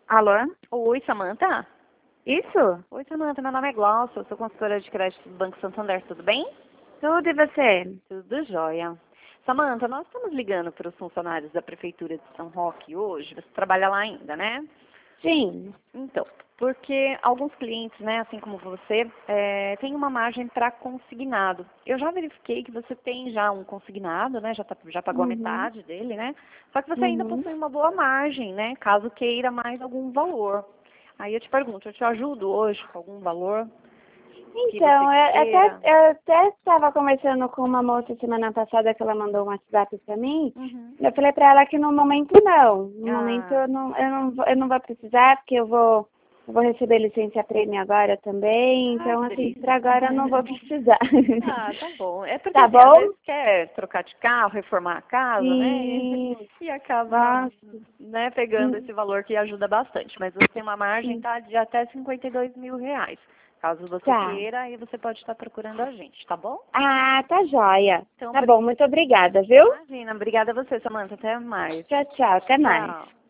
Alô? Oi, Samantha? Isso? Oi, Samantha, meu nome é Glaucia, eu sou consultora de crédito do Banco Santander, tudo bem? Tudo e você? Tudo jóia. Samantha, nós estamos ligando para os funcionários da Prefeitura de São Roque hoje, você trabalha lá ainda, né? Sim. Então, porque alguns clientes, né, assim como você, têm uma margem para consignado. Eu já verifiquei que você tem já um consignado, né, já pagou a Uhum. metade dele, né? Só que você ainda Uhum. possui uma boa margem, né, caso queira mais algum valor. Aí eu te pergunto, eu te ajudo hoje com algum valor que você Então, queira? eu até estava conversando com uma moça semana passada que ela mandou um WhatsApp para mim. Uhum. Eu falei para ela que no momento não. No momento Ah, eu não vou precisar, porque eu vou receber licença prêmio agora também. ai, Então, que assim, delícia. para agora eu não vou precisar. Ah, tá bom. É porque Tá assim, às bom? vezes quer trocar de carro, reformar a casa, né? Sim. E acaba, Nossa. né, pegando esse valor que ajuda bastante. Mas você tem uma margem, Hum. tá, de até R$ 52.000. Caso você Tá. queira, aí você pode estar procurando a gente, tá bom? Ah, tá joia. Então, Tá bom, muito obrigada, viu? imagina. Obrigada a você, Samantha. Até mais. Tchau, tchau. Até mais. Tchau.